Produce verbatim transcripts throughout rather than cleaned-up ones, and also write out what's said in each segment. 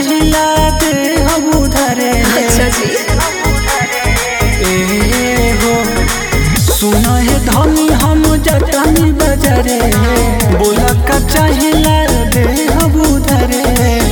चाहिला दे हम उधरे। अच्छा जी ए हो सुना है धनी हम जटानी बजरे, बोला का चाहिला दे हम उधरे।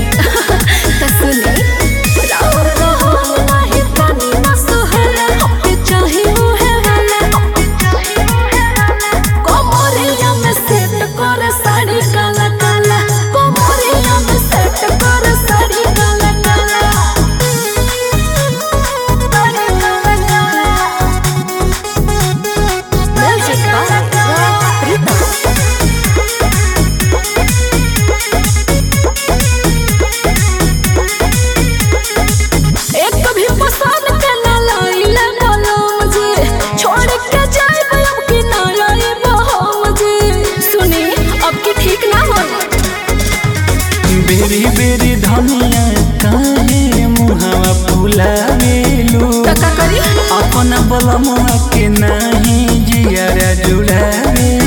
बेरी बेरी धनिया काहे मुहावा फुलावेलू, का करी अपन बलमुआ के नाही जियारा जुड़ावे।